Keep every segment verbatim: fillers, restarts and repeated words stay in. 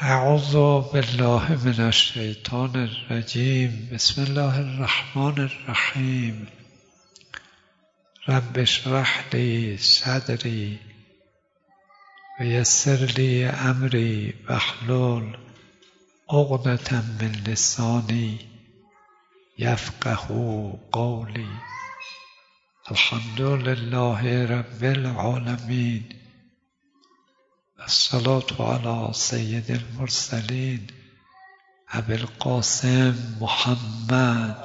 اعوذ بالله من الشیطان الرجیم. بسم الله الرحمن الرحیم. رب اشرح لی صدری و یسر لی امری واحلل عقدة من لسانی یفقهوا قولی. الحمد لله رب العالمین، الصلاة علی سید المرسلین ابی القاسم محمد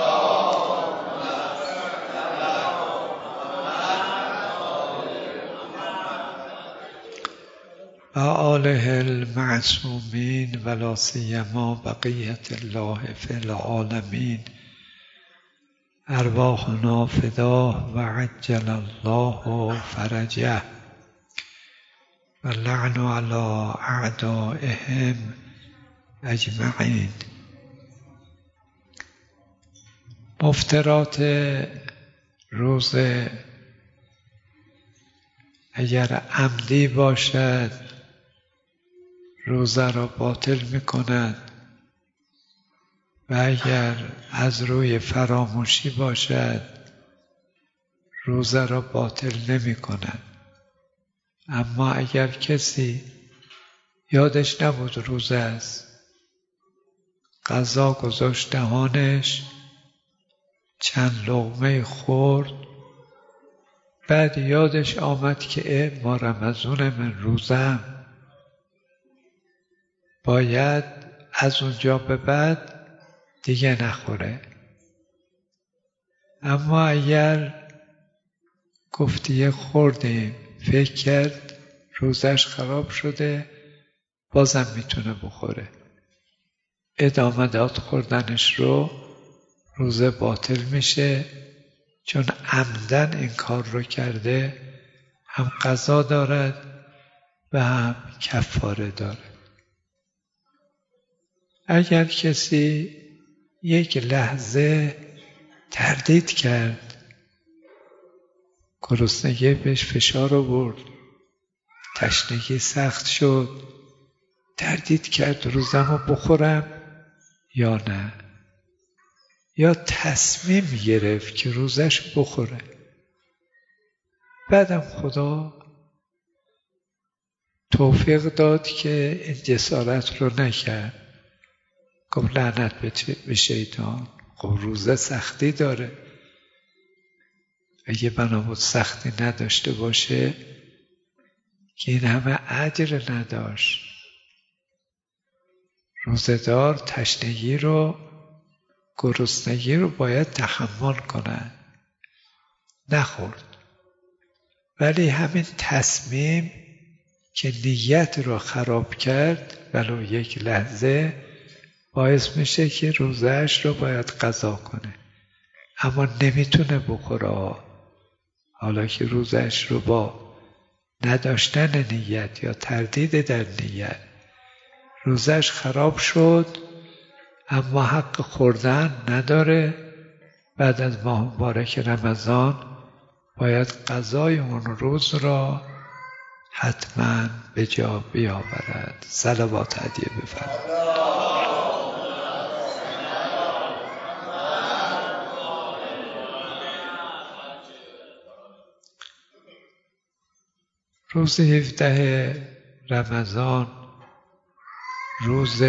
و آله المعصومین و لا سیما بقیة الله فی العالمین. ارواحنا فداه و عجل الله فرجه و لعن علی اعدائهم اجمعین. مفترات روزه اگر عمدی باشد روزه را باطل می کند و اگر از روی فراموشی باشد روزه را باطل نمی کند. اما اگر کسی یادش نبود روزه است، غذا گذاشت دهانش، چند لقمه خورد، بعد یادش آمد که اه ما رمضان من روزم، باید از اونجا به بعد دیگه نخوره. اما اگر گفتی خوردیم فکر کرد روزش خراب شده بازم میتونه بخوره، ادامه داد خوردنش رو، روزه باطل میشه، چون عمدن این کار رو کرده، هم قضا دارد و هم کفاره دارد. اگر کسی یک لحظه تردید کرد، گرسنگی بهش فشار آورد، تشنگی سخت شد، تردید کرد روزمو بخورم یا نه، یا تصمیم گرفت که روزش بخوره، بعدم خدا توفیق داد که این جسارت رو نکرد، گفت لعنت به شیطان. خب روزه سختی داره، اگه بنا بود سختی نداشته باشه که این همه اجر نداشت. روزه‌دار تشنگی رو، گرسنگی رو باید تحمل کنه، نخورد. ولی همین تصمیم که نیت رو خراب کرد ولو یک لحظه باعث میشه که روزه‌اش رو باید قضا کنه، اما نمیتونه بخوره. حالا که روزش رو با نداشتن نیت یا تردید در نیت روزش خراب شد، اما حق خوردن نداره. بعد از ماه مبارک رمضان باید قضای اون روز را حتما به جا بیاورد. صلوات هدیه بفرمایید. روز هفدهم رمضان روز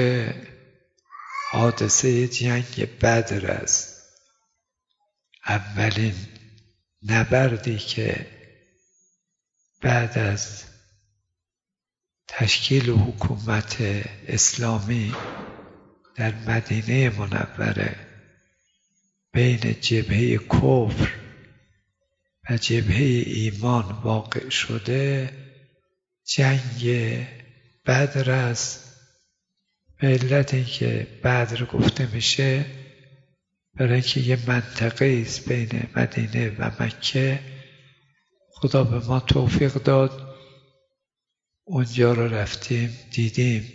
حادثه جنگ بدر است. اولین نبردی که بعد از تشکیل حکومت اسلامی در مدینه منوره بین جبهه کفر و جبهه ایمان واقع شده جنگ بدر است. به علت اینکه بدر گفته میشه برای اینکه یه منطقه است بین مدینه و مکه، خدا به ما توفیق داد اونجا رو رفتیم دیدیم.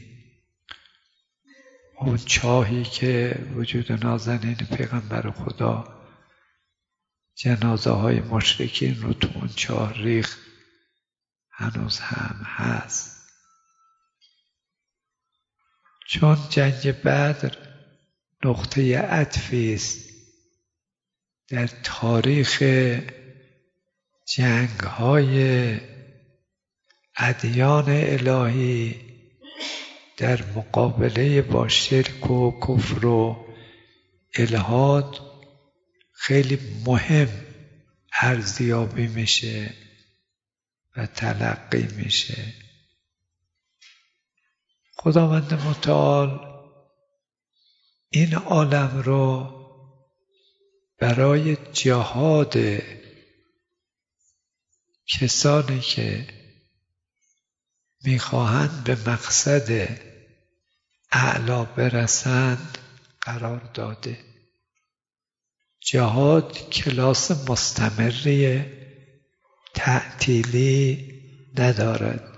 اون چاهی که وجود نازنین پیغمبر خدا جنازه های مشرکین رو تو اون چاه ریخت، هنوز هم هست. چون جنگ بدر نقطه عطفی است در تاریخ جنگ‌های ادیان الهی در مقابله با شرک و کفر و الحاد خیلی مهم ارزیابی میشه و تلقی میشه. خداوند متعال این عالم رو برای جهاد کسانی که میخواهند به مقصد اعلا برسند قرار داده. جهاد کلاس مستمری تعطیلی ندارد.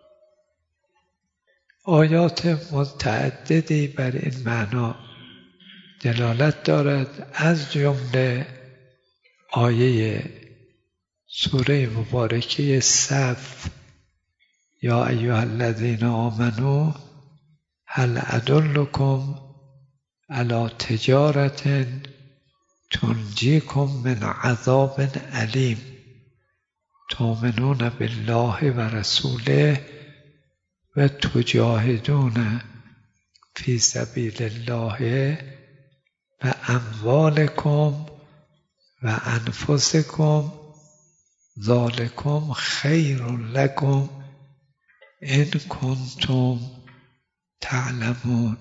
آیات متعددی بر این معنا دلالت دارد، از جمله آیه سوره مبارکه صف یا ایها الذین آمنوا هل ادلکم علی تجارة تنجیکم من عذاب علیم تؤمنون بالله و رسوله و تجاهدون فی سبیل الله و اموالکم و انفسکم ذالکم خیر لکم ان کنتم تعلمون.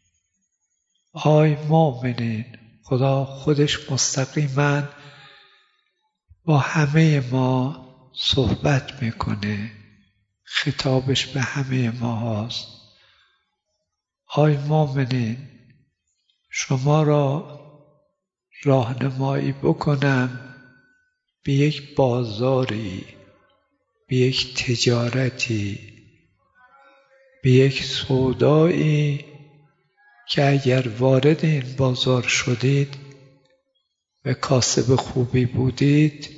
آی مؤمنین، خدا خودش مستقیما با همه ما صحبت میکنه، خطابش به همه ما هست. آی مؤمنین، شما را راهنمایی بکنم به یک بازاری، به یک تجارتی، به یک سودایی که اگر وارد این بازار شدید و کاسب خوبی بودید،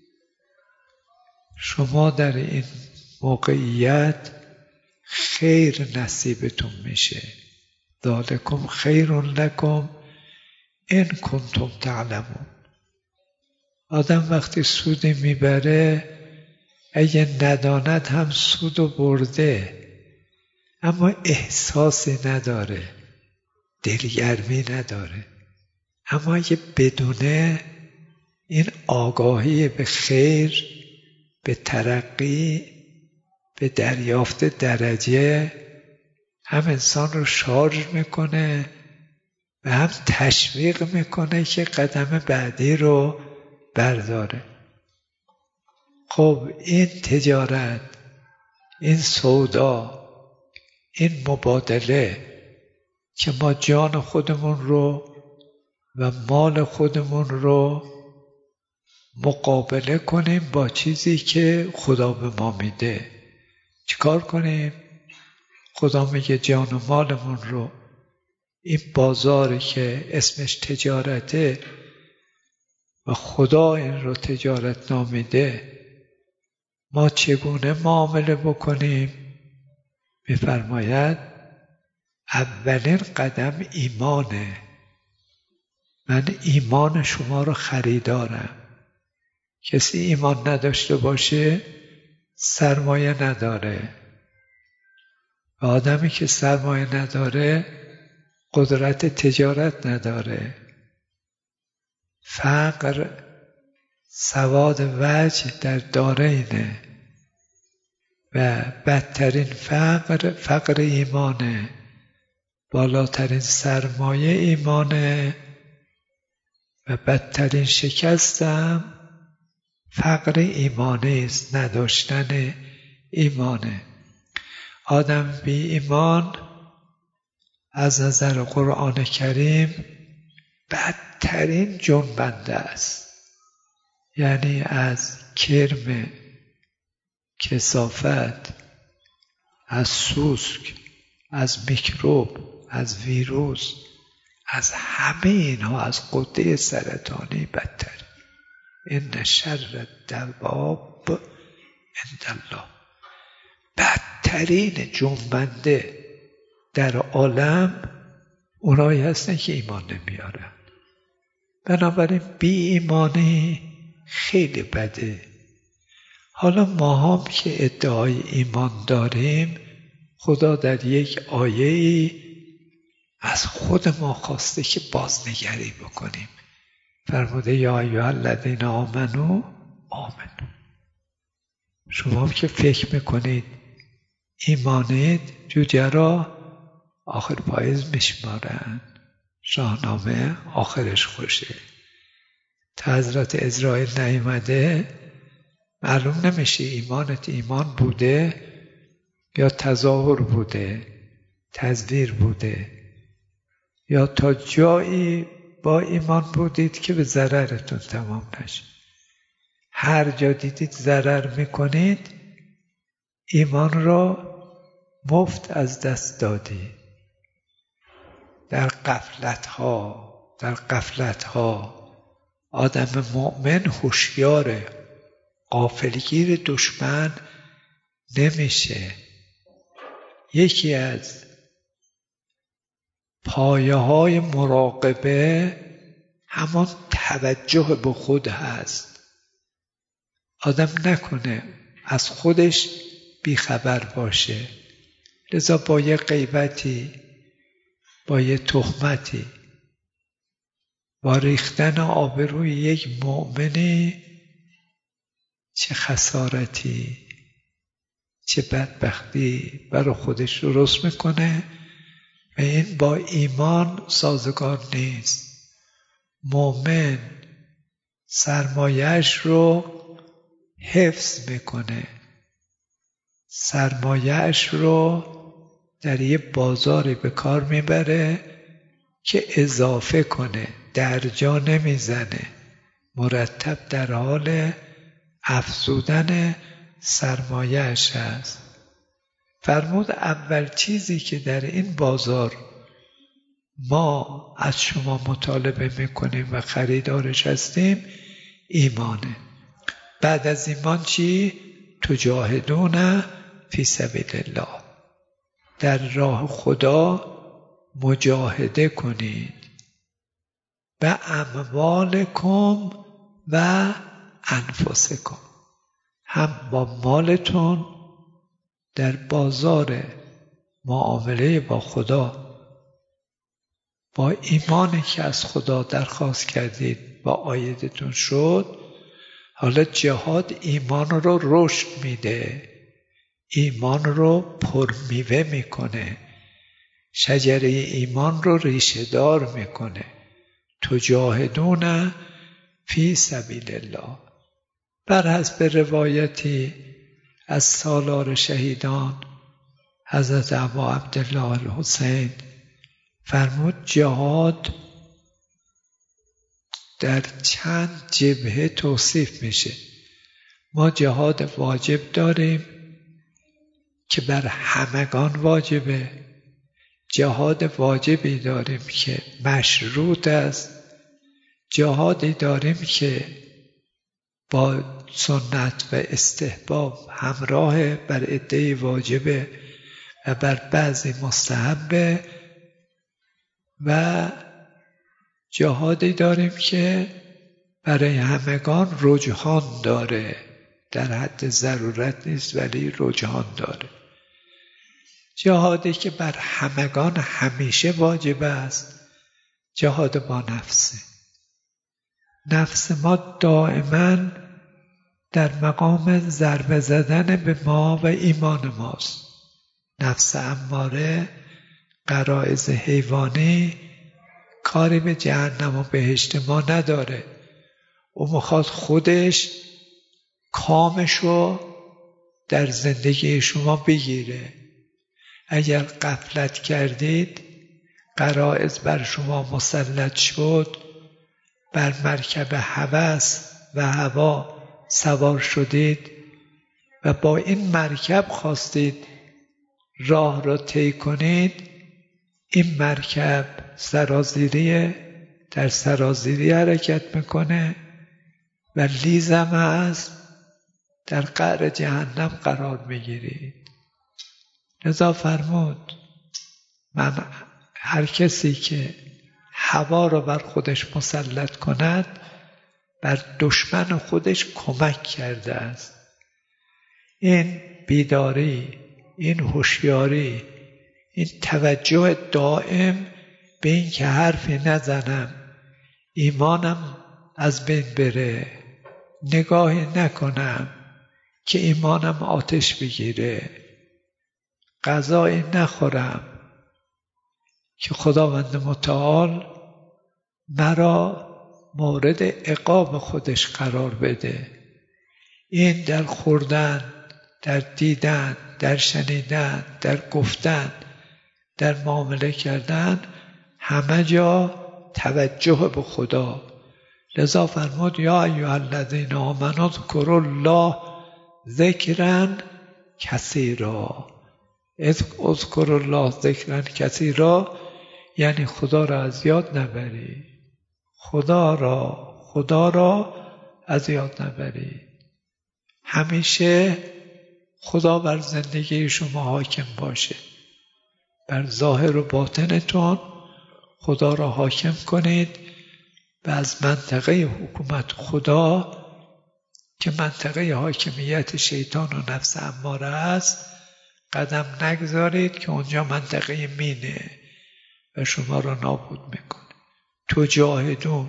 شما در این موقعیت خیر نصیبتون میشه. ذالکم خیر لکم ان کنتم تعلمون. آدم وقتی سودی میبره اگه نداند هم سودو برده، اما احساسی نداره، دلگرمی نداره. اما اگه بدونه این آگاهی به خیر، به ترقی، به دریافت درجه هم انسان رو شارژ میکنه و هم تشویق میکنه که قدم بعدی رو برداره. خب این تجارت، این سودا، این مبادله که ما جان خودمون رو و مال خودمون رو مقابله کنیم با چیزی که خدا به ما میده، چیکار کنیم؟ خدا میگه جان و مالمون رو، این بازاری که اسمش تجارته و خدا این رو تجارت نامیده، ما چگونه معامله بکنیم؟ میفرماید اولین قدم ایمانه. من ایمان شما رو خریدارم. کسی ایمان نداشته باشه سرمایه نداره. و آدمی که سرمایه نداره قدرت تجارت نداره. فقر سواد وجه در دارینه و بدترین فقر فقر ایمانه، بالاترین سرمایه ایمانه و بدترین شکستم فقر ایمانه است، نداشتن ایمانه. آدم بی ایمان از نظر قرآن کریم بدترین جنبنده است. یعنی از کرم، کثافت، از سوسک، از میکروب، از ویروس، از همه اینها، از غده سرطانی بدتر. ان شر الدواب عند الله. بدترین جنبنده در عالم اونایی هستن که ایمان نمیارن. بنابراین بی ایمانی خیلی بده. حالا ما هم که ادعای ایمان داریم، خدا در یک آیه‌ای از خود ما خواسته که بازنگری بکنیم. فرموده یا ایها الذین آمنوا آمنوا. شما که فکر میکنید ایمانید، جوجه را آخر پاییز میشمارن، شاهنامه آخرش خوشه. تا حضرت عزراییل نیامده معلوم نمیشه ایمانت ایمان بوده یا تظاهر بوده، تزویر بوده، یا تا جایی با ایمان بودید که به ضررتون تمام نشه. هر جا دیدید ضرر میکنید، ایمان را مفت از دست دادی. در غفلت ها در غفلت ها آدم مؤمن هوشیاره، غافلگیر دشمن نمیشه. یکی از پایه های مراقبه همان توجه به خود هست. آدم نکنه از خودش بیخبر باشه. لذا با یه غیبتی، با یه تهمتی، با ریختن آبروی یک مؤمنی چه خسارتی، چه بدبختی برای خودش درست میکنه و این با ایمان سازگار نیست. مؤمن سرمایه‌اش رو حفظ میکنه، سرمایه‌اش رو در یه بازاری به کار میبره که اضافه کنه، در جا نمیزنه، مرتب در حال افزودن سرمایه‌اش هست. فرمود اول چیزی که در این بازار ما از شما مطالبه میکنیم و خریدارش هستیم ایمانه. بعد از ایمان چی؟ تجاهدون فی سبیل الله. در راه خدا مجاهده کنید. و اموالکم و انفسکم. هم با مالتون در بازار معامله با خدا، با ایمانی که از خدا درخواست کردید با عایدتون شد. حالا جهاد ایمان رو رشد میده، ایمان رو پرمیوه میکنه، شجره ایمان رو ریشه دار میکنه. تجاهدون فی سبیل الله. بر حسب روایتی از سالار شهیدان حضرت ابا عبدالله الحسین فرمود جهاد در چند جبهه توصیف میشه. ما جهاد واجب داریم که بر همگان واجبه، جهاد واجبی داریم که مشروط است، جهادی داریم که با سنت و استحباب همراه، بر عده واجبه و بر بعضی مستحبه، و جهادی داریم که برای همگان رجحان داره، در حد ضرورت نیست ولی رجحان داره. جهادی که بر همگان همیشه واجب است جهاد با نفسه. نفس ما دائما در مقام ضربه زدن به ما و ایمان ماست. نفس اماره، غرایز حیوانی کاری به جهنم و بهشت ما نداره. او میخواد خودش کامشو در زندگی شما بگیره. اگر غفلت کردید، غرایز بر شما مسلط شد، بر مرکب هوس و هوا سوار شدید و با این مرکب خواستید راه را طی کنید، این مرکب سرازیری در سرازیری حرکت میکنه و لیزم از در قعر جهنم قرار میگیرید. لذا فرمود من هر کسی که هوا را بر خودش مسلط کند بر دشمن خودش کمک کرده است. این بیداری، این هوشیاری، این توجه دائم به این که حرفی نزنم، ایمانم از بین بره، نگاهی نکنم که ایمانم آتش بگیره، غذایی نخورم که خداوند متعال مرا مورد عقاب خودش قرار بده. این در خوردن، در دیدن، در شنیدن، در گفتن، در معامله کردن، همه جا توجه به خدا. لذا فرمود یا ایها الذین آمنوا اذکروا الله ذکرا کثیرا. اذکروا الله ذکرا کثیرا یعنی خدا را از یاد نبری، خدا را خدا را از یاد نبری. همیشه خدا بر زندگی شما حاکم باشه. بر ظاهر و باطنتون خدا را حاکم کنید و از منطقه حکومت خدا که منطقه حاکمیت شیطان و نفس اماره است قدم نگذارید که اونجا منطقه مینه و شما را نابود میکنه. تجاهدون،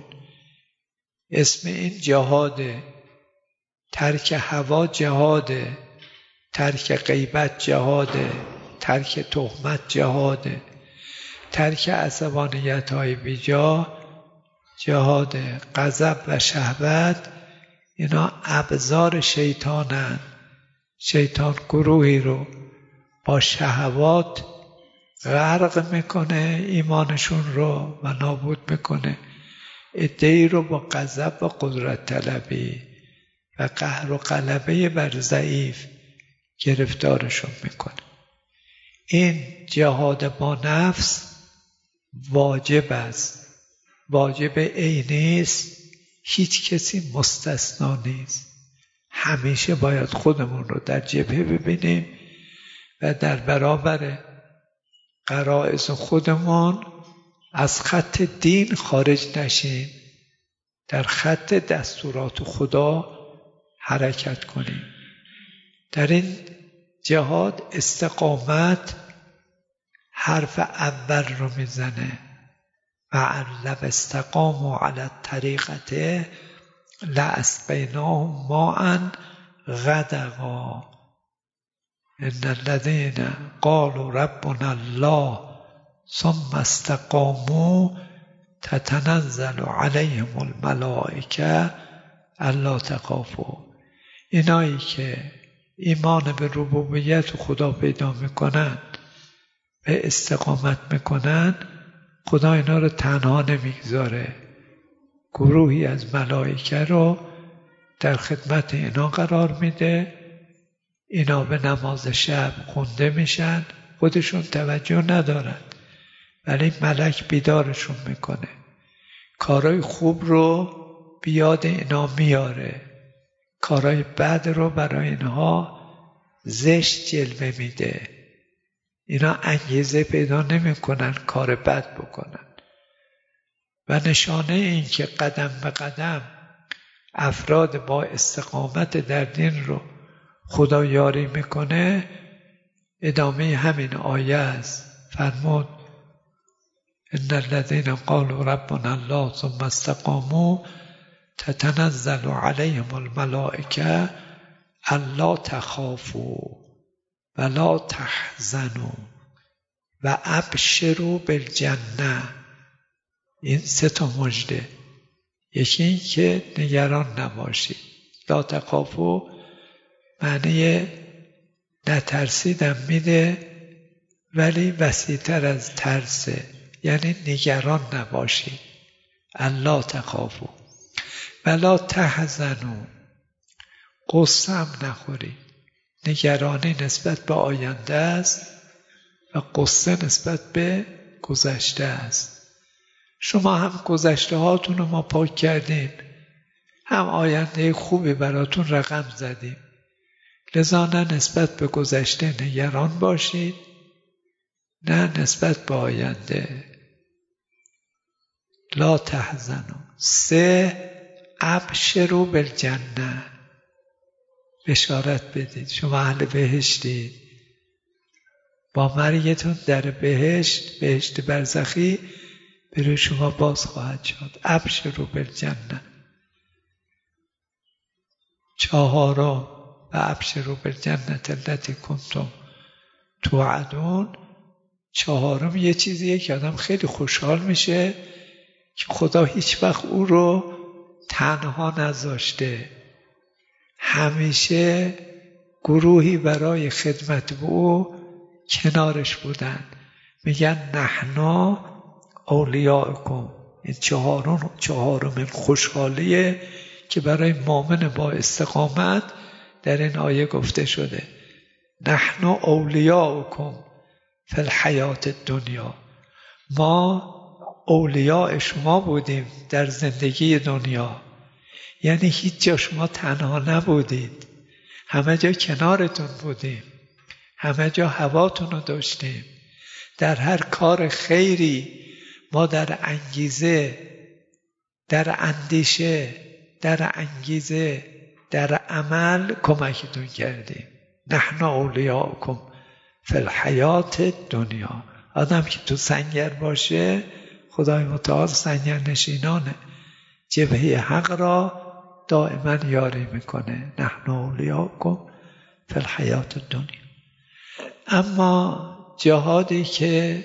اسم این جهاده. ترک هوا جهاده، ترک غیبت جهاده، ترک تهمت جهاده، ترک عصبانیت های بیجا جهاده. غضب و شهوت اینا ابزار شیطانن. شیطان گروهی رو با شهوات غرق میکنه، ایمانشون رو و نابود میکنه. عده‌ای رو با غضب و قدرت طلبی و قهر و غلبه بر ضعیف گرفتارشون میکنه. این جهاد با نفس واجب است، واجب عینی است، هیچ کسی مستثنا نیست. همیشه باید خودمون رو در جبهه ببینیم و در برابر غرایز خودمون از خط دین خارج نشیم، در خط دستورات خدا حرکت کنیم. در این جهاد استقامت حرف اول رو میزنه و علو استقاموا علی الطریقة لاسقیناهم ماء غدقا ان الذین قالوا ربنا الله ثم استقاموا تتنزل علیهم الملائکه الا تخافوا. اینایی که ایمان به ربوبیت خدا پیدا میکنند به استقامت میکنند، خدا اینا رو تنها نمیگذاره. گروهی از ملائکه رو در خدمت اینا قرار میده. اینا به نماز شب خونده میشن، خودشون توجه ندارن ولی ملک بیدارشون میکنه. کارهای خوب رو بیاد اینا میاره، کارهای بد رو برای اینها زشت جلوه میده. اینا انگیزه پیدا نمیکنن کار بد بکنن. و نشانه این که قدم به قدم افراد با استقامت در دین رو خدا یاری میکنه، ادامه همین آیه است. فرمود ان الذین قالوا ربنا الله ثم استقاموا تتنزل علیهم الملائکه الا تخافوا ولا تحزنوا و ابشروا بالجنه. این سه تا مژده. یکی این که نگران نباشید. لا تخافوا معنی نترسیدم میده ولی وسیع‌تر از ترسه، یعنی نگران نباشید. الا تخافوا ولا تحزنوا، قصه هم نخورید. نگرانی نسبت به آینده است و قصه نسبت به گذشته است. شما هم گذشته هاتون رو ما پاک کردیم، هم آینده خوبی براتون رقم زدیم. لذا نه نسبت به گذشته نگران باشید نه نسبت به آینده. لا تحزنوا. سه، ابشروا بالجنه، بشارت بدید شما اهل بهشتید، با مرگتون در بهشت، بهشت برزخی برای شما باز خواهد شد. ابشروا بالجنه. چهارم، و ابشروا بالجنه التي کنتم توعدون. چهارم یه چیزیه که آدم خیلی خوشحال میشه که خدا هیچ وقت او رو تنها نذاشته، همیشه گروهی برای خدمت به او کنارش بودن. میگن نحنا اولیاءکم. این چهارم چهارم خوشحالیه که برای مؤمن با استقامت در این آیه گفته شده. نحنا اولیاءکم فی الحیات الدنیا. ما اولیاء شما بودیم در زندگی دنیا، یعنی هیچ جا شما تنها نبودید، همه جا کنارتون بودیم، همه جا هواتون رو داشتیم. در هر کار خیری ما در انگیزه، در اندیشه، در انگیزه، در عمل کمکتون کردیم. نحن اولیاءکم فی الحیات دنیا. آدم که تو سنگر باشه، خدای متعال سنگر نشینانه، جبهه حق را دائما یاری میکنه. نحن اولیاءکم فی الحیات دنیا. اما جهادی که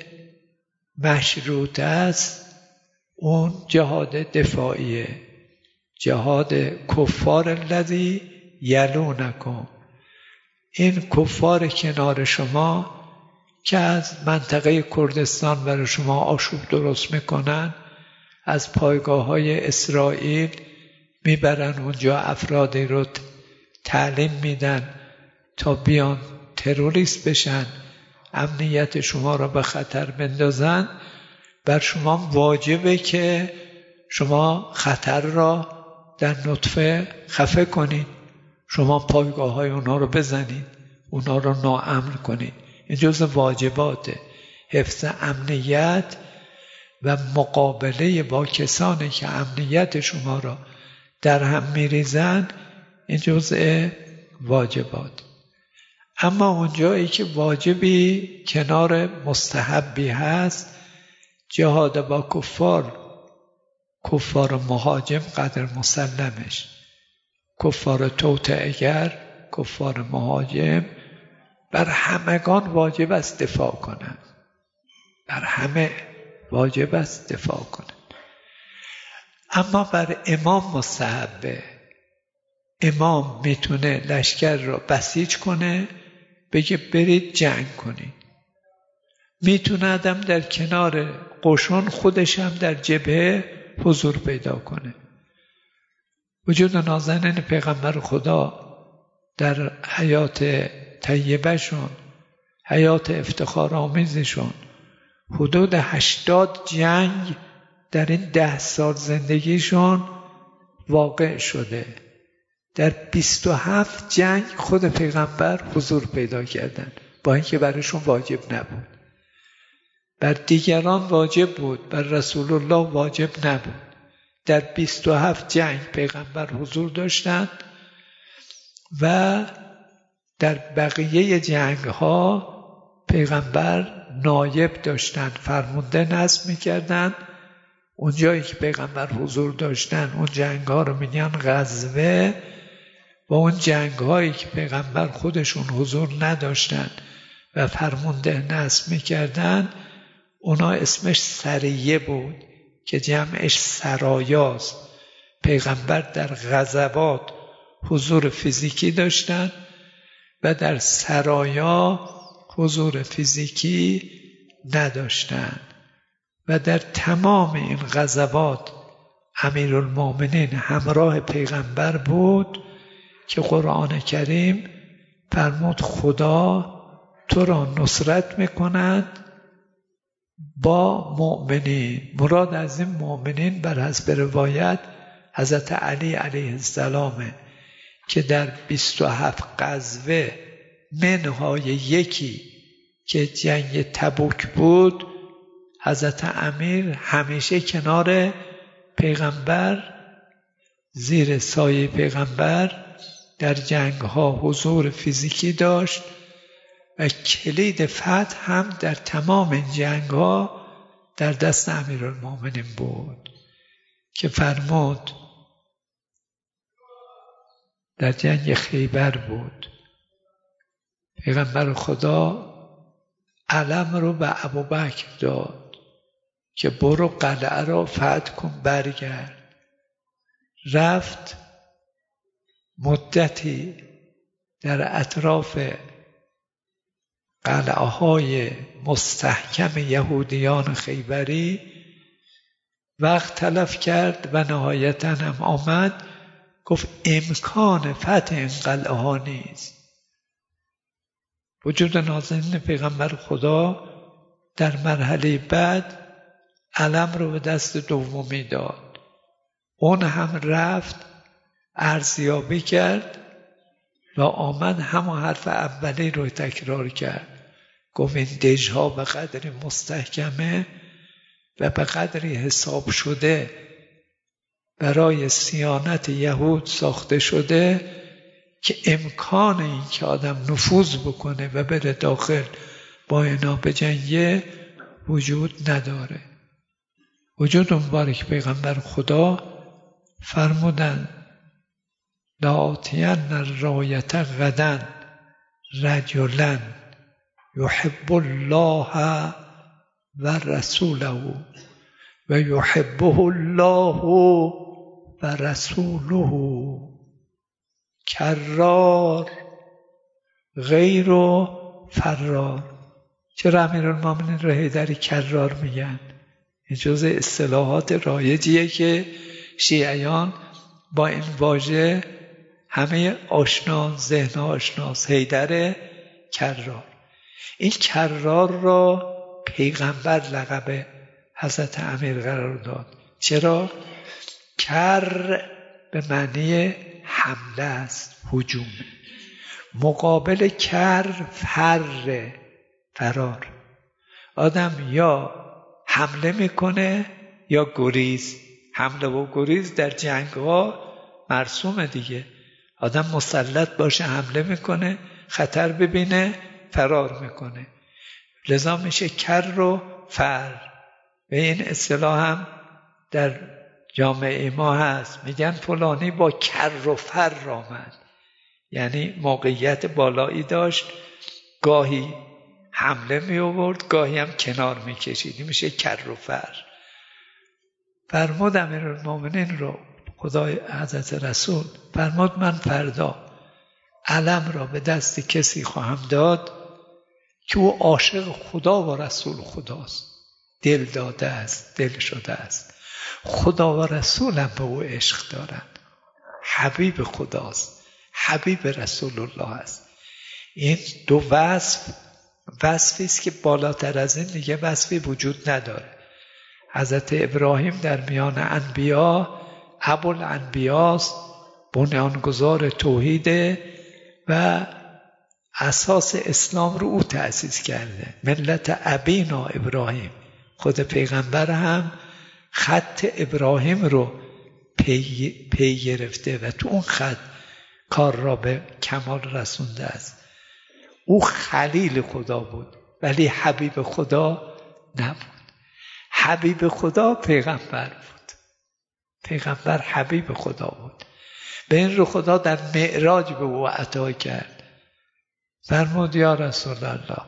مشروط است اون جهاد دفاعیه، جهاد کفار الذی یلونکم. این کفار کنار شما که از منطقه کردستان برای شما آشوب درست میکنن، از پایگاه های اسرائیل میبرن اونجا افرادی رو تعلیم میدن تا بیان تروریست بشن، امنیت شما را به خطر بندازن. بر شما واجبه که شما خطر را در نطفه خفه کنید، شما پایگاه های اونا رو بزنید، اونا رو ناامن کنید. این جزء واجباته، حفظ امنیت و مقابله با کسانی که امنیت شما را در هم میریزن، این جزء واجبات. اما اونجایی که واجبی کنار مستحبی هست، جهاد با کفار، کفار مهاجم قدر مسلمش، کفار توطئه‌گر، کفار مهاجم، بر همگان واجب است دفاع کنند، بر همه واجب است دفاع کنند. اما بر امام مستحبه. امام میتونه لشکر را بسیج کنه، بگه برید جنگ کنید. میتونه آدم در کنار قشون خودش هم در جبهه حضور پیدا کنه. وجود نازنین پیغمبر خدا در حیات طیبه شون، حیات افتخار آمیزشون، حدود هشتاد جنگ در این ده سال زندگیشون واقع شده. در بیست و هفت جنگ خود پیغمبر حضور پیدا کردن، با اینکه برایشون واجب نبود. بر دیگران واجب بود، بر رسول الله واجب نبود. در بیست و هفت جنگ پیغمبر حضور داشتند و در بقیه جنگ ها پیغمبر نایب داشتند، فرمانده نصب میکردند. اونجایی که پیغمبر حضور داشتن اون جنگ ها رو میگن غزوه، و اون جنگ هایی که پیغمبر خودشون حضور نداشتن و فرمانده نصب میکردن اونا اسمش سریه بود که جمعش سرایاست. پیغمبر در غزوات حضور فیزیکی داشتن و در سرایا حضور فیزیکی نداشتن. و در تمام این غزوات امیرالمومنین همراه پیغمبر بود که قرآن کریم فرمود خدا تو را نصرت میکند با مؤمنین. مراد از این مؤمنین بر حسب روایت حضرت علی علیه السلامه که در بیست و هفت غزوه منهای یکی که جنگ تبوک بود حضرت امیر همیشه کنار پیغمبر، زیر سایه پیغمبر در جنگ ها حضور فیزیکی داشت و کلید فتح هم در تمام این جنگ ها در دست امیرالمومنین بود که فرمود در جنگ خیبر بود پیغمبر خدا علم رو به ابوبکر داد که برو قلعه را فتح کن برگرد. رفت مدتی در اطراف قلعه های مستحکم یهودیان خیبری وقت تلف کرد و نهایتا هم آمد گفت امکان فتح این قلعه ها نیست. وجود نازنین پیغمبر خدا در مرحله بعد علم رو به دست دومی داد. اون هم رفت ارزیابی کرد و آمد همون حرف اولی رو تکرار کرد. گفت این دژها به قدری مستحکمه و به قدری حساب شده برای صیانت یهود ساخته شده که امکان این که آدم نفوذ بکنه و بره داخل با اینا بجنگه وجود نداره. وجود مبارک پیغمبر خدا فرمودن لآتین الرایة غدا رجلا یحب الله و رسوله و یحبه الله و رسوله کرار غیر فرار. چرا امیرالمومنین رو حیدری کرار میگن؟ این جزء اصطلاحات رایجیه که شیعیان با این واژه همه آشنا، ذهن آشناست. حیدر کرار. این کرار را پیغمبر لقب حضرت امیر قرار داد. چرا؟ کر به معنی حمله است، هجوم. مقابل کر فر، فرار. آدم یا حمله میکنه یا گریز. حمله و گریز در جنگ ها مرسومه دیگه. آدم مسلط باشه حمله میکنه، خطر ببینه فرار میکنه. لذا میشه کر و فر. و این اصطلاح هم در جامعه ما هست. میگن فلانی با کر و فر آمد، یعنی موقعیت بالایی داشت، گاهی حمله می آورد گاهی هم کنار می کشید. میشه کر و فر. فرمود امیرالمومنین رو خدای حضرت رسول فرمود من فردا علم را به دست کسی خواهم داد که او عاشق خدا و رسول خداست، دل داده است، دل شده است. خدا و رسولم به او عشق دارند. حبیب خداست، حبیب رسول الله است. این دو وصف وصفی است که بالاتر از این دیگه وصفی وجود نداره. حضرت ابراهیم در میان انبیا ابوالانبیاست، بنیانگذار توحیده و اساس اسلام رو او تأسیس کرده. ملت ابینا ابراهیم. خود پیغمبر هم خط ابراهیم رو پی, پی گرفته و تو اون خط کار را به کمال رسونده است. او خلیل خدا بود ولی حبیب خدا نبود. حبیب خدا پیغمبر بود. پیغمبر حبیب خدا بود. به این رو خدا در معراج به او عطا کرد. فرمود یا رسول الله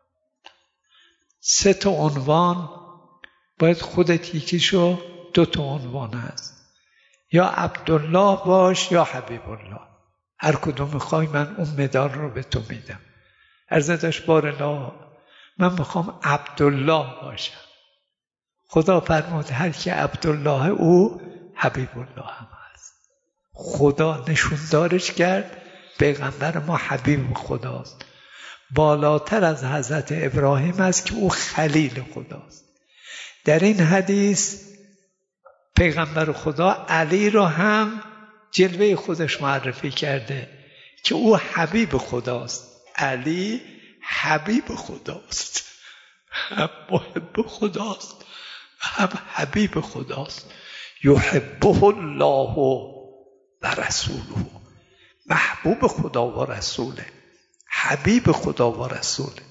سه تا عنوان باید خودت یکیشو، دو تا عنوان هست، یا عبدالله باش یا حبیب الله. هر کدوم میخوای من اون مدال رو به تو میدم. عرض داشت بار الله من میخوام عبدالله باشم. خدا فرمود هر کی عبدالله او حبیب الله هم هست. خدا نشوندارش کرد پیغمبر ما حبیب خداست. بالاتر از حضرت ابراهیم است که او خلیل خداست. در این حدیث پیغمبر خدا علی را هم جلوه خودش معرفی کرده که او حبیب خداست. علی حبیب خداست، هم محب خداست هم حبیب خداست. یحبه الله و رسوله، محبوب خدا و رسوله، حبیب خدا و رسوله.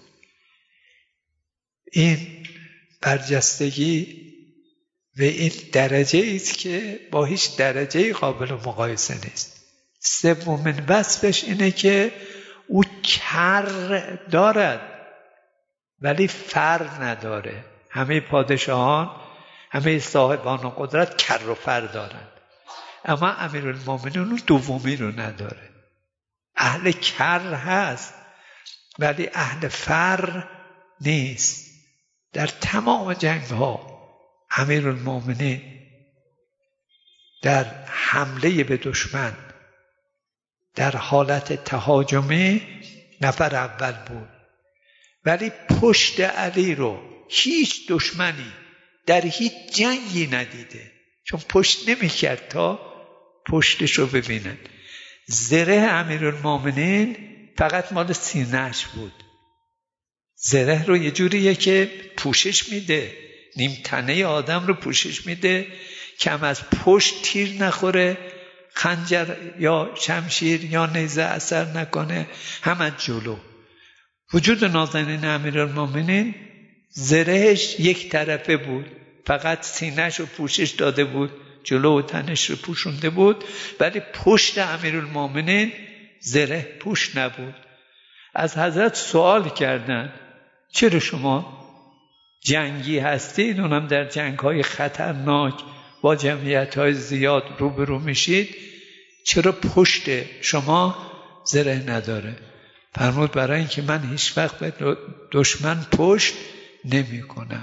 این برجستگی و این درجه است که با هیچ درجه قابل مقایسه نیست. سومین وصفش اینه که او کر دارد ولی فر نداره. همه پادشاهان، همه صاحبان و قدرت کر و فر دارند، اما امیرالمومنین اون دومی رو نداره. اهل کر هست ولی اهل فر نیست. در تمام جنگ ها امیرالمومنین در حمله به دشمن در حالت تهاجمی نفر اول بود، ولی پشت علی رو هیچ دشمنی در هیچ جنگی ندیده، چون پشت نمی کرد تا پشتش رو ببینن. زره امیرالمومنین فقط مال سینه‌اش بود. زره رو یه جوریه که پوشش میده، نیم تنه آدم رو پوشش میده که هم از پشت تیر نخوره، خنجر یا شمشیر یا نیزه اثر نکنه، هم از جلو. وجود نازنین امیرالمومنین زرهش یک طرفه بود، فقط سینه‌ش رو پوشش داده بود، جلو و تنش رو پوشونده بود، ولی پشت امیرالمومنین زره پوش نبود. از حضرت سوال کردند چرا شما جنگی هستید، اونم در جنگ‌های خطرناک با جمعیت‌های زیاد روبرو میشید، چرا پشت شما زره نداره؟ فرمود برای اینکه من هیچ وقت به دشمن پشت نمی کنم.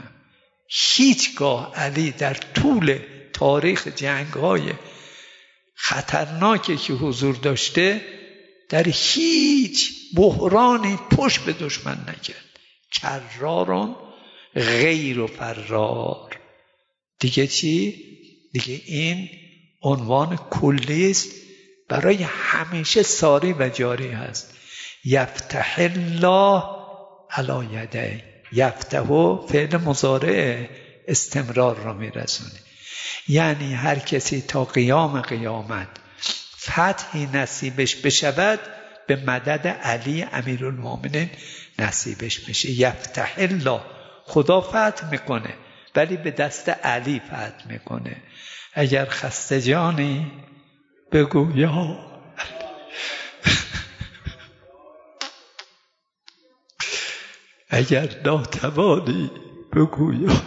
هیچگاه علی در طول تاریخ جنگ‌های خطرناکی که حضور داشته در هیچ بحرانی پشت به دشمن نکرد. کرارون غیر و فرار. دیگه چی؟ دیگه این عنوان کلی است برای همیشه ساری و جاری هست. یفتح الله علی یدی. یفتح فعل مضارع استمرار را میرسونه، یعنی هر کسی تا قیام قیامت فتحی نصیبش بشود به مدد علی امیرالمومنین نصیبش میشه. یفتح الله، خدا فتح میکنه ولی به دست علی فتح میکنه. اگر خسته جانی بگو یا اگر ناتوانی بگو یا.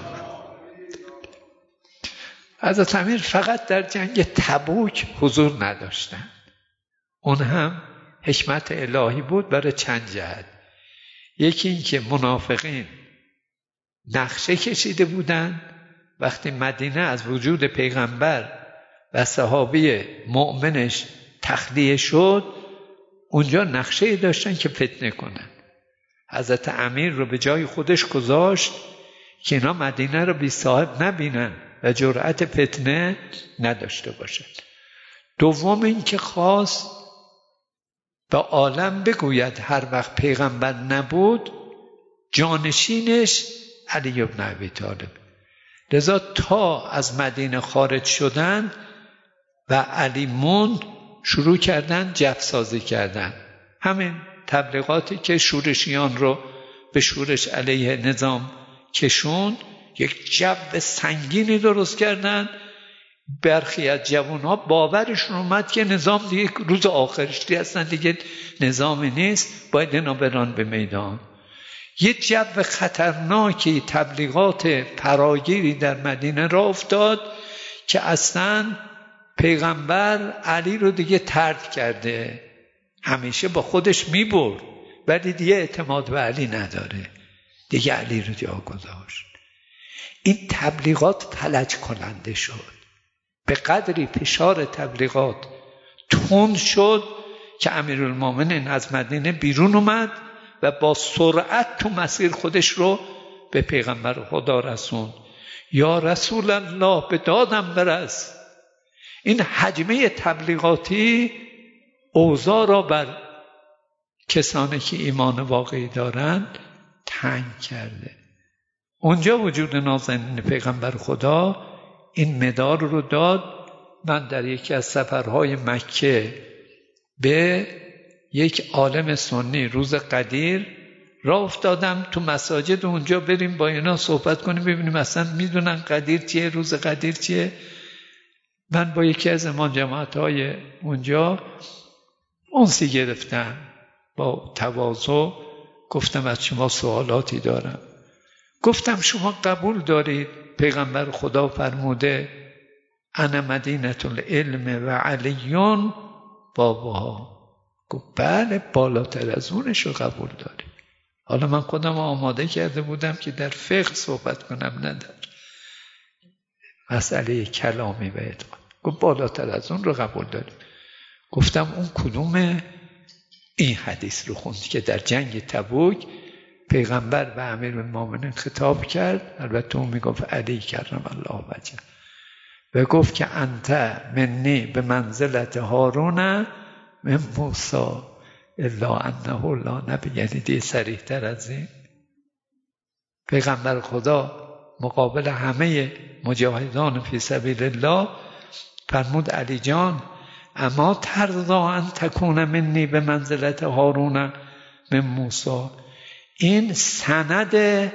حضرت امیر فقط در جنگ تبوک حضور نداشتند، اون هم حکمت الهی بود برای چند جهت. یکی این که منافقین نقشه کشیده بودند وقتی مدینه از وجود پیغمبر و صحابی مؤمنش تخلیه شد، اونجا نقشه داشتن که فتنه کنن. حضرت امیر رو به جای خودش گذاشت که اینا مدینه رو بی صاحب نبینن و جرأت فتنه نداشته باشد. دوم این که خواست به عالم بگوید هر وقت پیغمبر نبود جانشینش علی بن ابی طالب. لذا تا از مدینه خارج شدن و علی موند، شروع کردن جف سازی کردن. همین تبلیغاتی که شورشیان رو به شورش علیه نظام کشوند، یک جو سنگینی درست کردن. برخی از جوانها باورشون اومد که نظام دیگه روز آخرشتی هستن، دیگه نظامی نیست، باید اینا برن به میدان. یه جو خطرناکی تبلیغات فراگیری در مدینه را افتاد که اصلا پیغمبر علی رو دیگه طرد کرده. همیشه با خودش میبرد ولی دیگه اعتماد به علی نداره، دیگه علی رو جا گذاشت. این تبلیغات فلج کننده شد. به قدری فشار تبلیغات تند شد که امیرالمومنین از مدینه بیرون اومد و با سرعت تو مسیر خودش رو به پیغمبر خدا رسوند. یا رسول الله به دادم برس. این حجمه تبلیغاتی اوضاع را بر کسانی که ایمان واقعی دارند تنگ کرده. اونجا وجود نازنین پیغمبر خدا این مدار رو داد. من در یکی از سفرهای مکه به یک عالم سنی روز قدیر راه افتادم تو مساجد، اونجا بریم با اینا صحبت کنیم ببینیم اصلا میدونن قدیر چیه، روز قدیر چیه. من با یکی از امام جماعتهای اونجا انسی گرفتم، با تواضع گفتم از شما سوالاتی دارم. گفتم شما قبول دارید پیغمبر خدا فرموده انا مدینة العلم و علیون بابها؟ گفت بله، بالاتر از اونش رو قبول داریم. حالا من خودم آماده کرده بودم که در فقه صحبت کنم، نه در مسئله کلامی و اعتقاد. گفت بالاتر از اون رو قبول داریم. گفتم اون کدومه؟ این حدیث رو خوند که در جنگ تبوک پیغمبر و امیرالمومنین خطاب کرد، البته اون میگفت علی کرم الله وجهه، و گفت که انت منی به منزلت هارون من موسی الا انه لا نبی. یعنی دیگه صریح تر از این پیغمبر خدا مقابل همه مجاهدان فی سبیل الله فرمود علی جان اما ترضا ان تکون منی به منزلت هارون من موسی. این سند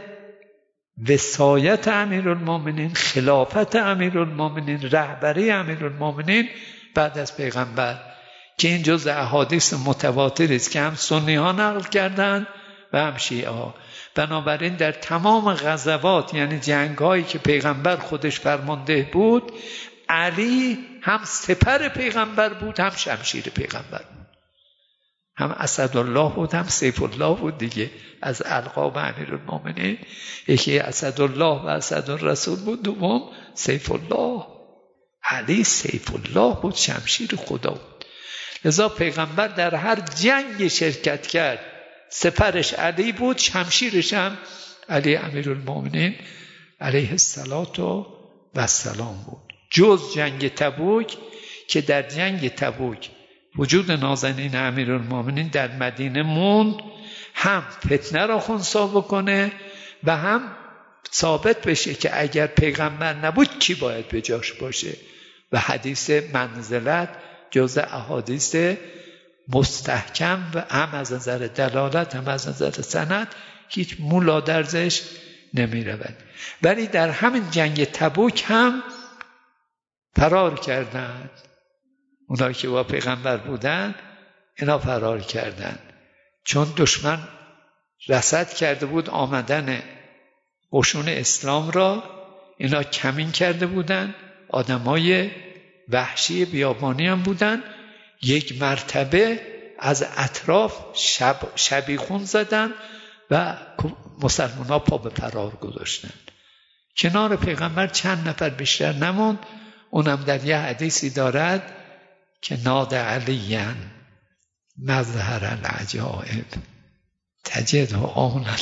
وصایت امیرالمومنین، خلافت امیرالمومنین، رهبری امیرالمومنین بعد از پیغمبر، که این جزء احادیث متواتری است که هم سنی ها نقل کردند و هم شیعه ها. بنابراین در تمام غزوات، یعنی جنگ هایی که پیغمبر خودش فرمانده بود، علی هم سپر پیغمبر بود هم شمشیر پیغمبر بود، هم اسدالله بود هم سیف الله بود دیگه. از القاب امیرالمومنین یکی اسدالله و اسدالرسول بود، دوم سیف الله. علی سیف الله بود، شمشیر خدا بود. لذا پیغمبر در هر جنگ شرکت کرد سپرش علی بود، شمشیرش هم علی امیرالمومنین علیه السلام بود. جز جنگ تبوک که در جنگ تبوک وجود نازنین امیرالمومنین در مدینه موند، هم فتنه را خنثی بکنه و هم ثابت بشه که اگر پیغمبر نبود کی باید به جاش باشه. و حدیث منزلت جزء احادیث مستحکم و هم از نظر دلالت هم از نظر سند هیچ مولا درزش نمی رود. ولی در همین جنگ تبوک هم فرار کردند. اونایی که با پیغمبر بودن اینا فرار کردند، چون دشمن رصد کرده بود آمدن قشون اسلام را. اینا کمین کرده بودن، آدمای وحشی بیابانی هم بودن. یک مرتبه از اطراف شب شبیخون زدن و مسلمان ها پا به فرار گذاشتن. کنار پیغمبر چند نفر بیشتر نموند. اونم در یه حدیثی دارد که ناد علیاً مظهر العجائب تجد آمنا.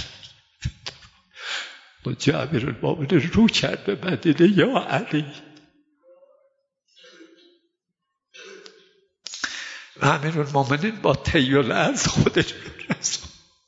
و جابر المؤمنین رو کرد به مدینه، یا علی. و امیرالمومنین با تیل از خودش رسون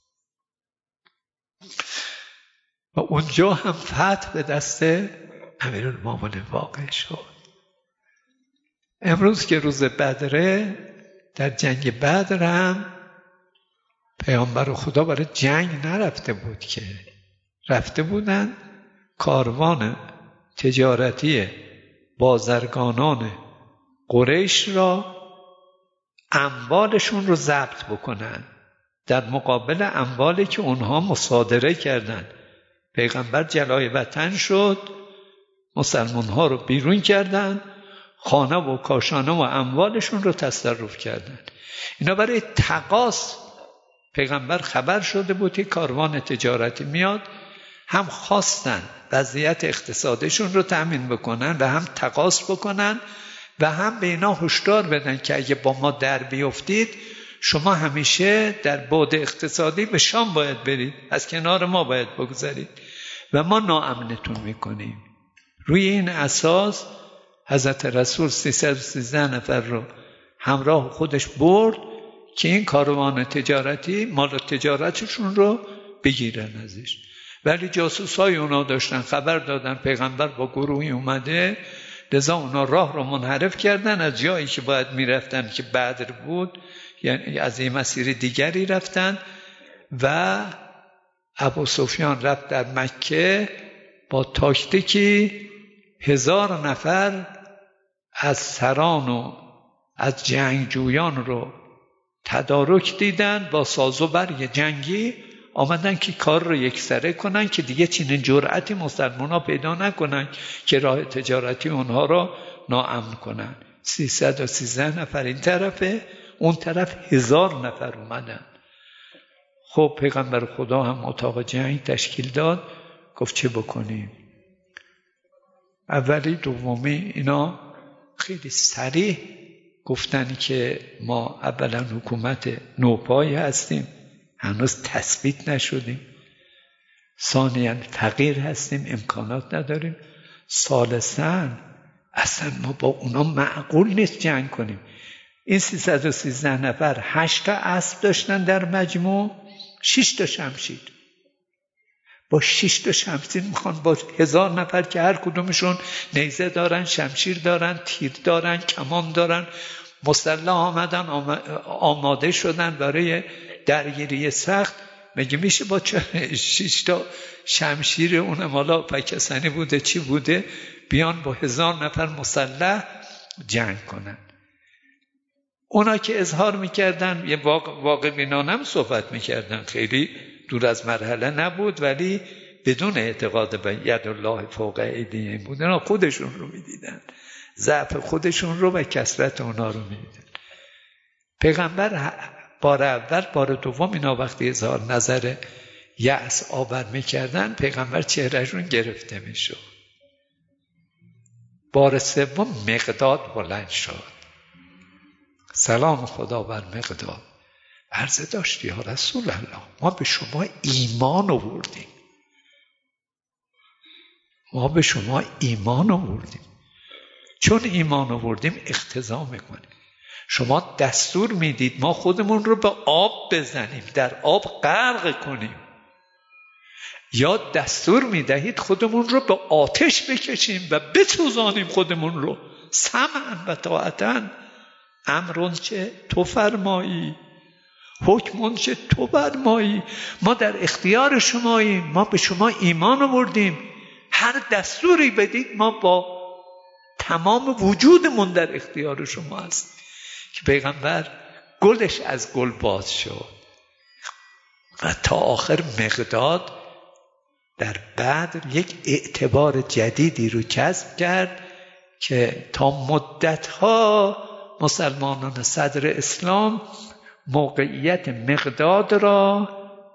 و اونجا هم فتح به دست امیرالمومنین واقع شد. امروز که روز بدره، در جنگ بدر هم پیامبر خدا برای جنگ نرفته بود که، رفته بودن کاروان تجارتی بازرگانان قریش را، اموالشون رو ضبط بکنن در مقابل اموالی که اونها مصادره کردن. پیغمبر جلای وطن شد، مسلمان ها رو بیرون کردن، خانه و کاشانه و اموالشون رو تصرف کردن. اینا برای تقاص پیغمبر خبر شده بود که کاروان تجارتی میاد، هم خواستن وضعیت اقتصادشون رو تأمین بکنن و هم تقاص بکنن و هم به اینا هشدار بدن که اگه با ما در بیفتید شما همیشه در بعد اقتصادی به شام باید برید، از کنار ما باید بگذارید و ما ناامنتون میکنیم. روی این اساس حضرت رسول سیصد و سیزده نفر رو همراه خودش برد که این کاروان تجارتی مال تجارتشون رو بگیرن ازش. ولی جاسوسای اونا داشتن خبر دادن پیغمبر با گروهی اومده، لذا اونا راه رو منحرف کردن، از جایی که باید میرفتن که بدر بود، یعنی از این مسیر دیگری رفتن و ابو سفیان رفت در مکه با تاکتیکی هزار نفر از سران و از جنگجویان رو تدارک دیدن، با ساز و برگ جنگی آمدن که کار رو یکسره کنن که دیگه چنین جرأتی مسلمان ها پیدا نکنن که راه تجارتی اونها رو ناامن کنن. سیصد و سیزده نفر این طرفه، اون طرف هزار نفر اومدن. خب پیغمبر خدا هم اتاق جنگ تشکیل داد، گفت چه بکنیم؟ اولی دومی اینا خیلی سریع گفتن که ما اولا حکومت نوپایی هستیم، هنوز تثبیت نشدیم، ثانیاً فقیر هستیم، امکانات نداریم، ثالثاً اصلا ما با اونا معقول نیست جنگ کنیم. این سیصد و سیزده نفر هشت تا اسب داشتن در مجموع، شش تا شمشیر. با شش تا شمشیر میخوان با هزار نفر که هر کدومشون نیزه دارن، شمشیر دارن، تیر دارن، کمان دارن، مسلح آمدن، آماده شدن برای درگیری سخت. مگه میشه با شش تا شمشیر، اون مالا پاکستانی بوده چی بوده، بیان با هزار نفر مسلح جنگ کنن؟ اونا که اظهار میکردن یه واقع بینانم صحبت میکردن، خیلی دور از مرحله نبود، ولی بدون اعتقاد به ید الله فوق ایدیهم بود. اونا خودشون رو میدیدن، ضعف خودشون رو و کثرت اونا رو میدیدن. پیغمبر بار اول، بار دوم اینا وقتی اظهار نظر یأس آور میکردن، پیغمبر چهرهشون گرفته میشد. بار سوم مقداد بلند شد، سلام خدا بر مقداد، عرضه داشت یا رسول الله ما به شما ایمان آوردیم، ما به شما ایمان آوردیم، چون ایمان آوردیم اقتضا میکنیم. شما دستور میدید ما خودمون رو به آب بزنیم، در آب غرق کنیم، یا دستور میدهید خودمون رو به آتش بکشیم و بسوزانیم خودمون رو. سمعا و طاعتا، امرون چه تو فرمایی، حکمون چه تو فرمایی، ما در اختیار شماییم، ما به شما ایمان آوردیم، هر دستوری بدید ما با تمام وجودمون در اختیار شما است. که پیغمبر گلش از گل باز شد و تا آخر مقداد در بدر یک اعتبار جدیدی رو کسب کرد که تا مدتها مسلمانان صدر اسلام موقعیت مقداد را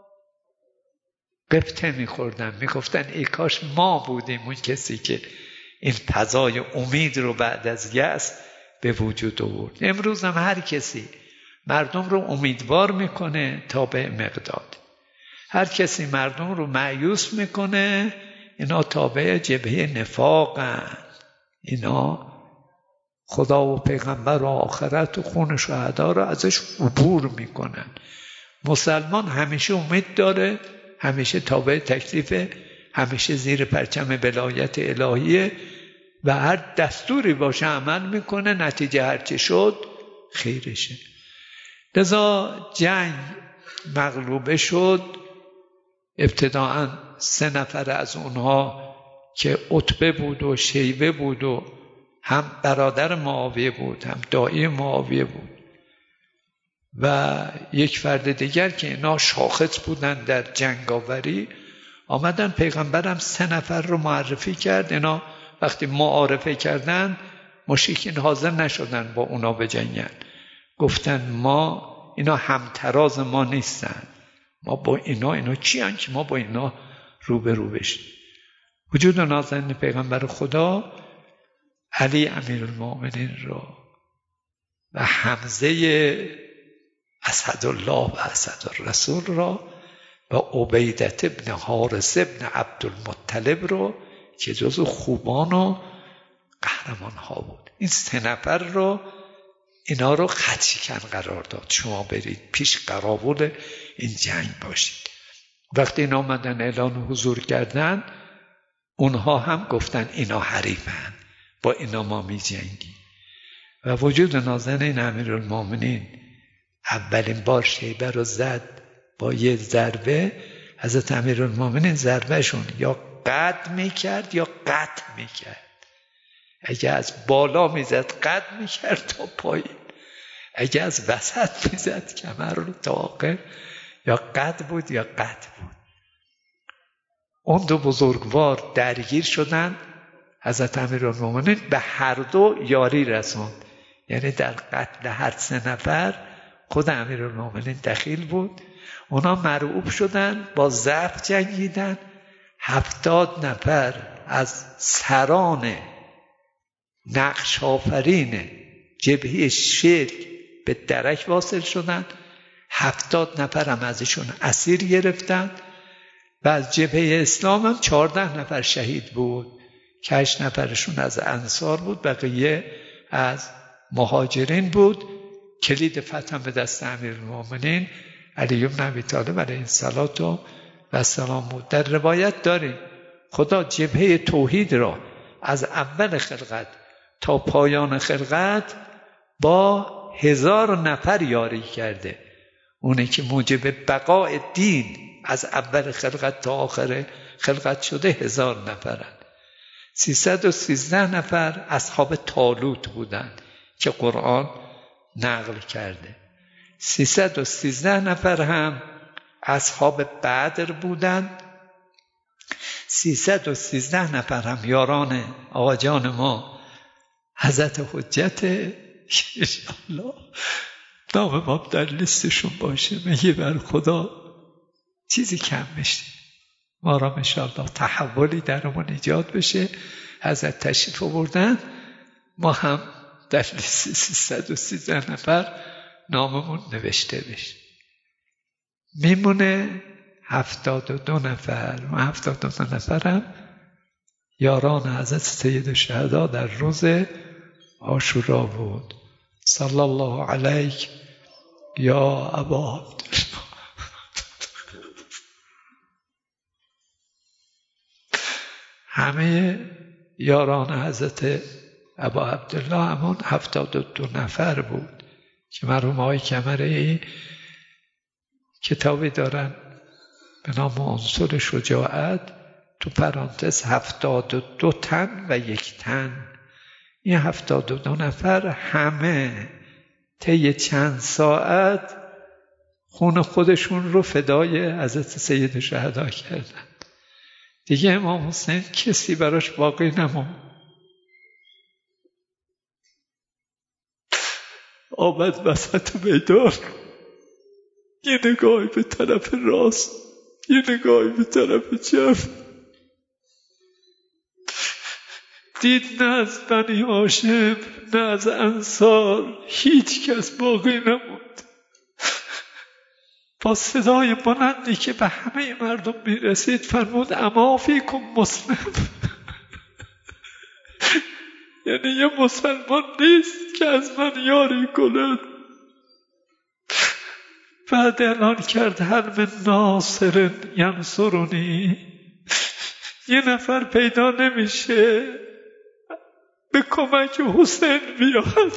قبطه می‌خوردن، میگفتن ای کاش ما بودیم اون کسی که این فضای امید رو بعد از یأس به وجود آورد. امروز هم هر کسی مردم رو امیدوار میکنه تابع مقداد، هر کسی مردم رو مایوس میکنه اینا تابع جبهه نفاقن، اینا خدا و پیغمبر و آخرت و خون شهدا رو ازش عبور میکنن. مسلمان همیشه امید داره، همیشه تابع تکلیف، همیشه زیر پرچم ولایت الهیه و هر دستوری باشه عمل میکنه، نتیجه هرچه شد خیرشه. لذا جنگ مغلوبه شد. ابتداعا سه نفر از اونها که عتبه بود و شیبه بود و هم برادر معاویه بود هم دایی معاویه بود و یک فرد دیگر که اینا شاخص بودن در جنگاوری، آمدن پیغمبرم سه نفر رو معرفی کرد. اینا وقتی معارفه کردن مشرکین حاضر نشدن با اونا بجنگن، گفتن ما اینا همتراز ما نیستن، ما با اینا اینا چی هن که ما با اینا روبرو بشیم. وجود نازنین پیغمبر خدا علی امیرالمؤمنین را و حمزه اسدالله و اسدالرسول را و عبیدة ابن حارث ابن عبدالمطلب را که جزو خوبان و قهرمان ها بود، این سه نفر رو اینا رو خدشکن قرار داد. شما برید پیش قراول این جنگ باشید. وقتی اینا آمدن اعلان حضور کردن، اونها هم گفتن اینا حریفن، با اینا ما می جنگیم. و وجود نازنین امیرالمومنین اولین بار شیبه رو زد با یه ضربه. حضرت امیرالمومنین ضربهشون یا قد میکرد یا قطع میکرد. اگه از بالا میزد قد میکرد تا پایین، اگه از وسط میزد کمر رو تا آخر یا قد بود یا قطع بود. اون دو بزرگوار درگیر شدن. حضرت امیرالمومنین به هر دو یاری رسوند. یعنی در قتل هر سه نفر خود امیرالمومنین دخیل بود. اونا مرعوب شدن، با ضعف جنگیدن. هفتاد نفر از سران نقش آفرین جبهه شرک به درک واصل شدن. هفتاد نفر هم ازشون اسیر گرفتن و از جبهه اسلام هم چهارده نفر شهید بود که هشت نفرشون از انصار بود، بقیه از مهاجرین بود. کلید فتح به دست امیرالمومنین علی بن ابی طالب علیه السلام بود. در روایت داریم خدا جبهه توحید را از اول خلقت تا پایان خلقت با هزار نفر یاری کرده. اونه که موجب بقای دین از اول خلقت تا آخر خلقت شده هزار نفرن. سیصد و سیزده نفر اصحاب طالوت بودند که قرآن نقل کرده. سیصد و سیزده نفر هم اصحاب بدر بودند. سیصد و سیزده نفر هم یاران آقا جان ما حضرت حجت، انشاءالله نام ما در لیستشون باشه. میگه بر خدا چیزی کم میشه، ما را انشاءالله تحولی درمون ایجاد بشه. حضرت تشریف آوردن، ما هم در لیست سیصد و سیزده نفر ناممون نوشته بشه. میمونه هفتاد و دو نفر و هفتاد و دو نفر هم یاران حضرت سید الشهدا در روز عاشورا بود. صلی الله علیک یا ابا عبدالله. همه یاران حضرت ابا عبدالله همون هفتاد و دو نفر بود که مرحوم آقای کمرعی کتابی دارن به نام عنصر شجاعت، تو پرانتز هفتاد و دو تن و یک تن. این هفتاد و دو نفر همه طی چند ساعت خون خودشون رو فدای حضرت سید شهدا کردن. دیگه امام حسین کسی براش باقی نموند. آمد وسط میدان، یه نگاهی به طرف راست، یه نگاهی به طرف چپ، دید نه از بنی هاشم نه از انصار هیچ کس باقی نموند. با صدای بلندی که به همه مردم میرسید فرمود اما فیکم مسلم. یعنی یه مسلمان نیست که از من یاری کند. بعد اعلان کرد هل من ناصر ینصرنی، یه نفر پیدا نمیشه به کمک حسین بیاد.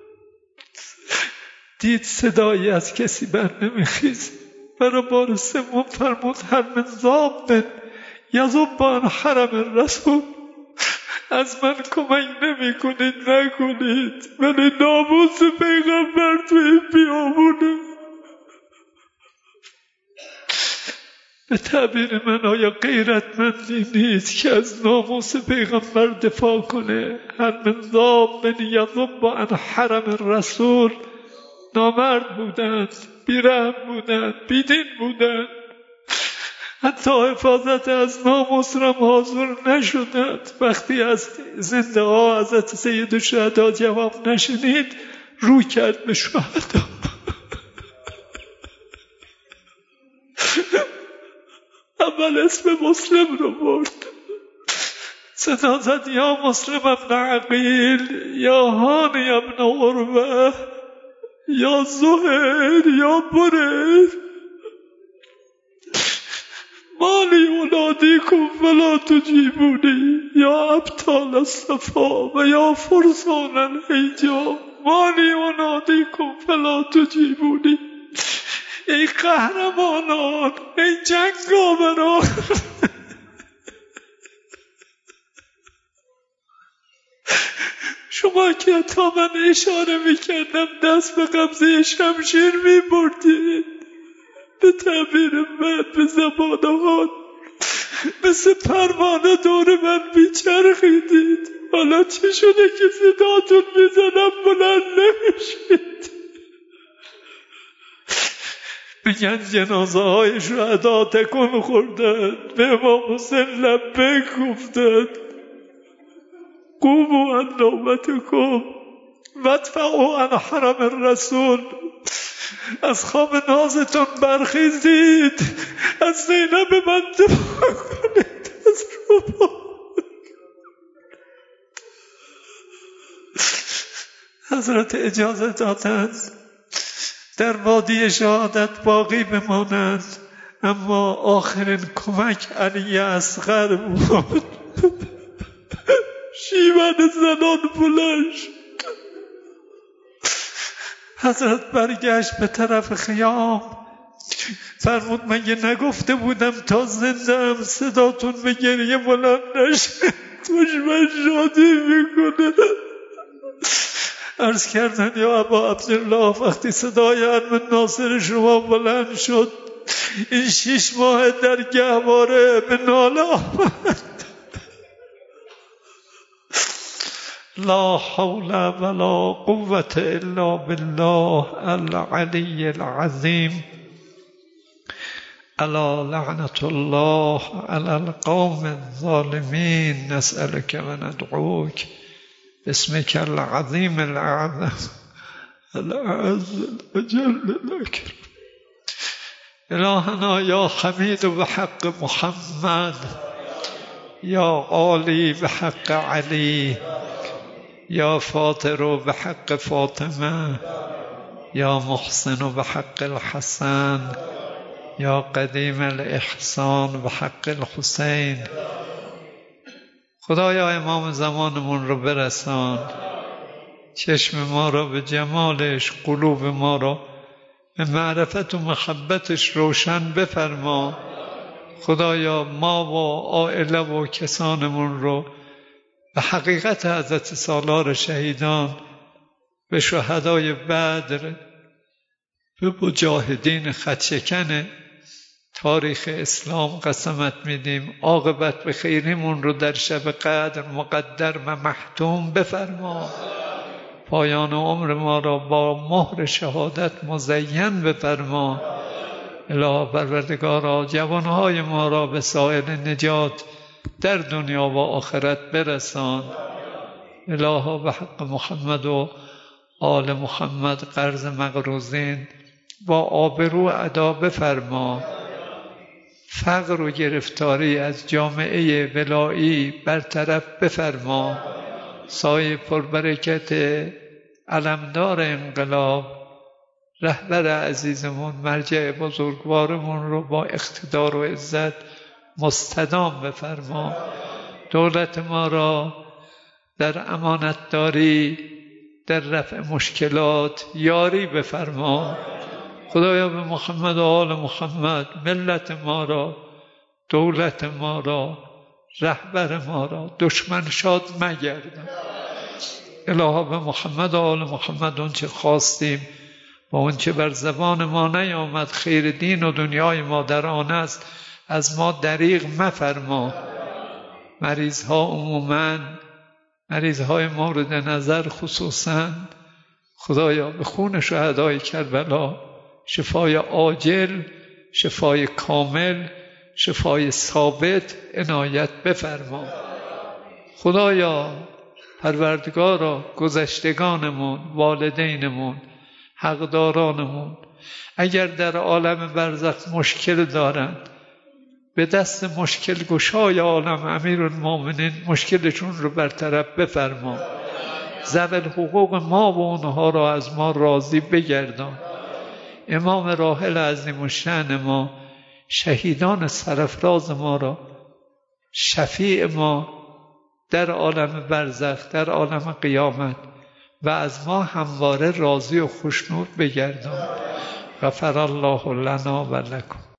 دید صدایی از کسی بر نمیخیز، برای بار سوم فرمود هل من ضاب یذب عن حرم رسول، از من کمک نمی کنید نکنید، ولی ناموس پیغمبر توی بیامونه. به تعبیر من آیا غیرتمندی نیست که از ناموس پیغمبر دفاع کنه؟ هر من ذاب من یذب عن حرم رسول. نامرد بودند، بیرحم بودند، بیدین بودند، حتی حفاظت از ناموس را حاضر نشدند. وقتی از زنده ها حضرت سید الشهدا جواب نشنید، رو کرد به شهدا. اول اسم مسلم رو برد، صدا زد یا مسلم ابن عقیل، یا هانی ابن عروه، یا زهر یا بره مالی اولادیکم فلا تجیبونی یا ابطال الصفا و یا فرسان الحجاب مالی اولادیکم فلا تجیبونی. ای قهرمانان، ای جنگاوران، شما که تا من اشاره میکردم دست به قبضه شمشیر میبردید، به تعبیر من به زبان خود مثل پروانه دور من میچرخیدید. حالا چه شده که صداتون میزنم بلند نمیشید؟ میگن جنازه های شهدا تکون خوردن، به امام حسین لبیک گفتن، قوموا عن نوبتکم وادفعوا عن حرم الرسول، از خواب نازتون برخیزید، از زینب من دفاع کنید، از روبا. حضرت اجازه دادند در وادی شهادت باقی بمانند، اما آخرین کمک علی اصغر بود. شیون زنان بلند شد. حضرت برگشت به طرف خیام، فرمود مگه نگفته بودم تا زنده ام صداتون به گریه بلند نشه؟ دشمن شادی میکنه. عرض کردن یا ابا عبدالله وقتی صدای علم ناصر شما بلند شد، این شش ماه در گهواره به ناله آمد. لا حول ولا قوة الا بالله العلی العظیم. الا لعنة الله على القوم الظالمين. نسألك و ندعوك باسمك العظيم الأعظم الأعز الأجل الأكرم. إلهنا يا حميد بحق محمد، يا عالي بحق علي، يا فاطر بحق فاطمة، يا محسن بحق الحسن، يا قديم الإحسان بحق الحسين. خدایا امام زمانمون رو برسان، چشم ما را به جمالش، قلوب ما را به معرفت و محبتش روشن بفرما. خدایا ما و عائله و کسانمون رو به حقیقت حضرت سالار شهیدان، به شهدای بدر، به مجاهدین خطشکن تاریخ اسلام قسمت میدیم. عاقبت به خیریمون رو در شب قدر مقدر و محتوم بفرما. پایان عمر ما را با مهر شهادت مزین بفرما. اله پروردگارا جوانهای ما را به سائل نجات در دنیا و آخرت برسان. اله به حق محمد و آل محمد قرض مقروضین با آبرو ادا بفرما. فقر و گرفتاری از جامعه ولایی برطرف بفرما. سایه پربرکت علمدار انقلاب، رهبر عزیزمون، مرجع بزرگوارمون رو با اقتدار و عزت مستدام بفرما. دولت ما را در امانتداری، در رفع مشکلات یاری بفرما. خدایا به محمد و آل محمد ملت ما را، دولت ما را، رهبر ما را دشمن شاد مگردان. الها به محمد و آل محمد اون چه خواستیم و اون چه بر زبان ما نیامد خیر دین و دنیای ما در آن است از ما دریغ مفرما. مریض ها عموماً، مریض های مورد نظر خصوصاً، خدایا به خون شهدای کربلا شفای عاجل، شفای کامل، شفای ثابت عنایت بفرما. خدایا پروردگارا گذشتگانمون، والدینمون، حقدارانمون اگر در عالم برزخ مشکل دارند، به دست مشکل گشای عالم امیرالمومنین مشکلشون رو برطرف بفرما. ذوی الحقوق ما و اونها را از ما راضی بگردان. امام راحل عظیم الشأن ما، شهیدان سرفراز ما را، شفیع ما در عالم برزخ، در عالم قیامت و از ما همواره راضی و خوشنود بگردان. غفر الله لنا و لکم.